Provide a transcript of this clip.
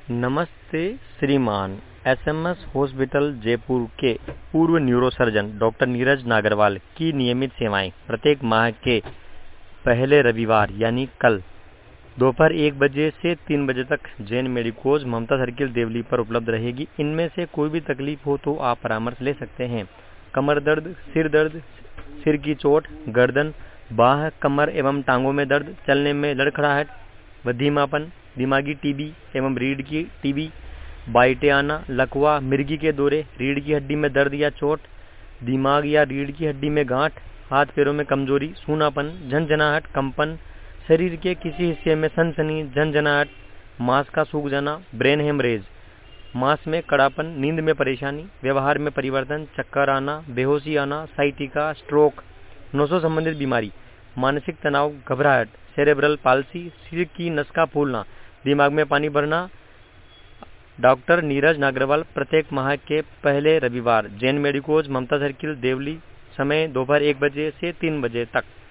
नमस्ते श्रीमान। SMS hospital Jaipur के पूर्व न्यूरोसर्जन डॉक्टर नीरज नागरवाल की नियमित सेवाएं प्रत्येक माह के पहले रविवार यानी कल दोपहर 1 बजे से 3 बजे तक जैन मेडिकोज ममता सर्किल देवली पर उपलब्ध रहेगी। इनमें से कोई भी तकलीफ हो तो आप परामर्श ले सकते हैं। कमर दर्द, सिर की चोट, गर्दन, बाह, कमर एवं टांगों में दर्द, चलने में लड़खड़ाहट, बधिमापन, दिमागी टीबी एवं रीढ़ की टीबी, बाइटें आना, लकवा, मिर्गी के दौरे, रीढ़ की हड्डी में दर्द या चोट, दिमाग या रीढ़ की हड्डी में गांठ, हाथ पैरों में कमजोरी, सूनापन, झंझनाहट, कंपन, शरीर के किसी हिस्से में सनसनी, झंझनाहट, मांस का सूख जाना, ब्रेन हेमरेज, मांस में कड़ापन, नींद में परेशानी, व्यवहार में परिवर्तन, चक्कर आना, बेहोशी आना, साइटिका, स्ट्रोक, नसों संबंधित बीमारी, मानसिक तनाव, घबराहट, सेरेब्रल पाल्सी, सिर की नस का फूलना, दिमाग में पानी भरना। डॉक्टर नीरज नागरवाल प्रत्येक माह के पहले रविवार जैन मेडिकोज ममता सर्किल देवली, समय दोपहर 1 बजे से 3 बजे तक।